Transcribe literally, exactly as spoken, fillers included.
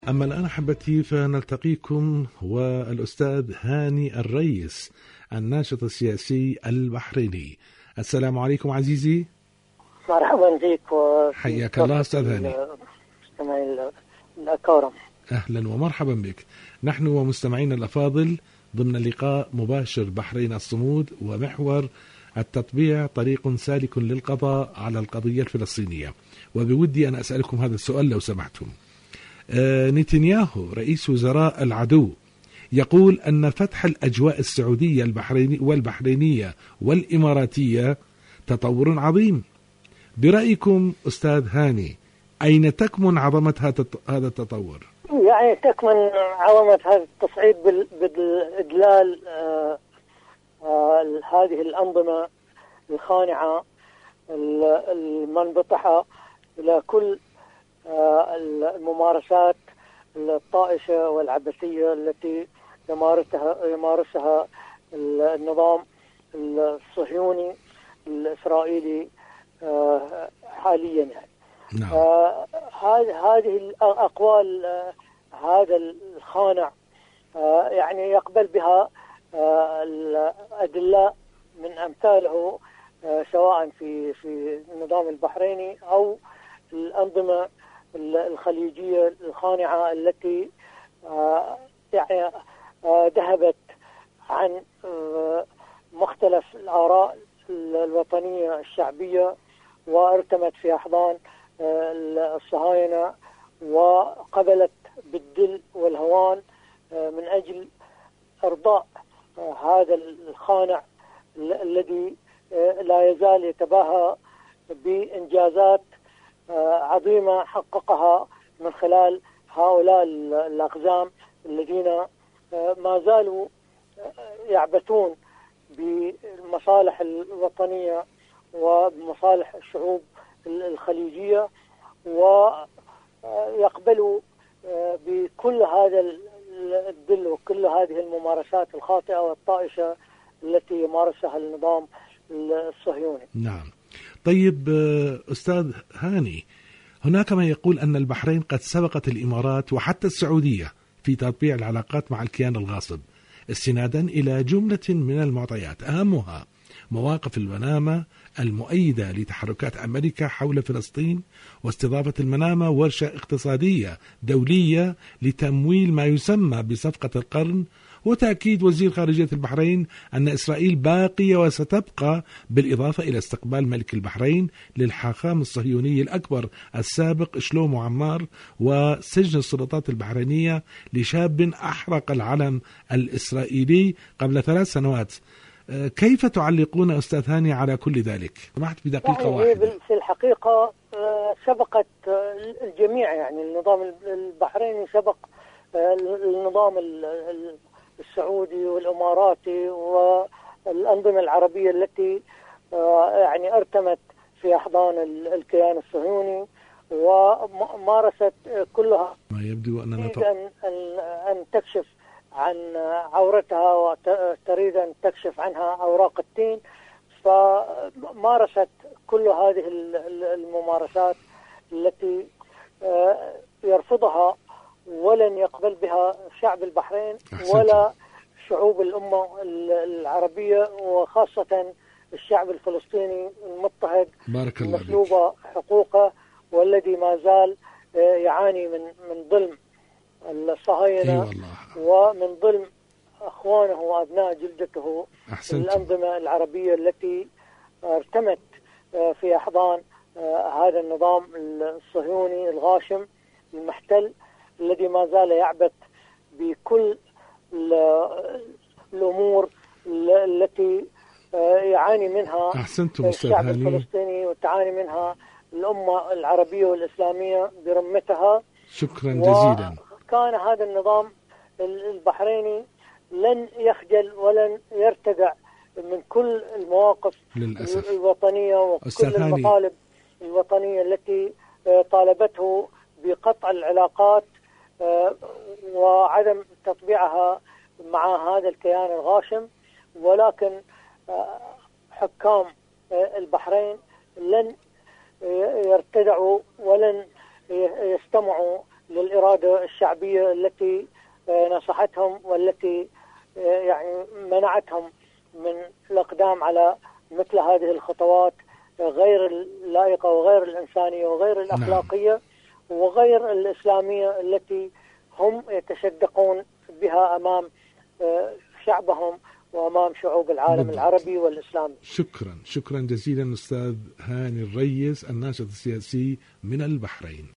أما الآن أحبتي فنلتقيكم والأستاذ هاني الريس الناشط السياسي البحريني. السلام عليكم عزيزي. مرحبا بك. حياك الله أستاذ هاني. مستمعين الأكارم، أهلا ومرحبا بك. نحن ومستمعين الأفاضل ضمن لقاء مباشر بحرين الصمود ومحور التطبيع طريق سالك للقضاء على القضية الفلسطينية. وبودي أن أسألكم هذا السؤال لو سمحتم. نتنياهو رئيس وزراء العدو يقول أن فتح الأجواء السعودية البحريني والبحرينية والإماراتية تطور عظيم. برأيكم أستاذ هاني أين تكمن عظمة هذا التطور؟ يعني تكمن عظمة هذا التصعيد بالإدلال آه آه هذه الأنظمة الخانعة المنبطحة إلى كل الممارسات الطائشة والعبثية التي يمارسها يمارسها النظام الصهيوني الإسرائيلي حاليا. يعني نعم. هذه الأقوال هذا الخانع يعني يقبل بها الأدلاء من أمثاله سواء في في النظام البحريني أو الأنظمة الخليجية الخانعة التي يعني ذهبت عن مختلف الآراء الوطنية الشعبية وارتمت في أحضان الصهاينة وقبلت بالذل والهوان من أجل إرضاء هذا الخانع الذي لا يزال يتباهى بإنجازات عظيمة حققها من خلال هؤلاء الأقزام الذين ما زالوا يعبثون بالمصالح الوطنية وبمصالح الشعوب الخليجية، ويقبلوا بكل هذا الذل وكل هذه الممارسات الخاطئة والطائشة التي يمارسها النظام الصهيوني. نعم. طيب أستاذ هاني، هناك من يقول أن البحرين قد سبقت الإمارات وحتى السعودية في تطبيع العلاقات مع الكيان الغاصب استنادا إلى جملة من المعطيات أهمها مواقف المنامة المؤيدة لتحركات أمريكا حول فلسطين واستضافة المنامة ورشة اقتصادية دولية لتمويل ما يسمى بصفقة القرن، وتأكيد وزير خارجية البحرين أن إسرائيل باقية وستبقى، بالإضافة إلى استقبال ملك البحرين للحاخام الصهيوني الأكبر السابق شلومو عمار وسجن السلطات البحرينية لشاب أحرق العلم الإسرائيلي قبل ثلاث سنوات. كيف تعلقون أستاذ هاني على كل ذلك؟ سمحت بدقيقة يعني واحدة. في الحقيقة سبقت الجميع، يعني النظام البحريني سبق النظام السعودي والإماراتي والأنظمة العربية التي يعني ارتمت في أحضان الكيان الصهيوني ومارست كلها ما يبدو أننا تريد أن, أن تكشف عن عورتها وتريد أن تكشف عنها أوراق التين، فمارست كل هذه الممارسات التي يرفضها ولن يقبل بها شعب البحرين ولا شعوب الأمة العربية، وخاصة الشعب الفلسطيني المضطهد المسلوب حقوقه والذي ما زال يعاني من من ظلم الصهاينة ومن ظلم أخوانه وأبناء جلدته الأنظمة العربية التي ارتمت في أحضان هذا النظام الصهيوني الغاشم المحتل الذي ما زال يعبث بكل الأمور التي يعاني منها الشعب الفلسطيني وتعاني منها الأمة العربية والإسلامية برمتها. شكرا جزيلا. وكان هذا النظام البحريني لن يخجل ولن يرتدع من كل المواقف للأسف الوطنية وكل المطالب الوطنية التي طالبته بقطع العلاقات وعدم تطبيعها مع هذا الكيان الغاشم، ولكن حكام البحرين لن يرتدعوا ولن يستمعوا للإرادة الشعبية التي نصحتهم والتي يعني منعتهم من الإقدام على مثل هذه الخطوات غير اللائقة وغير الإنسانية وغير الأخلاقية نعم. وغير الإسلامية التي هم يتشدقون بها أمام شعبهم وأمام شعوب العالم بالضبط. العربي والإسلامي. شكرا شكرا جزيلا أستاذ هاني الريس الناشط السياسي من البحرين.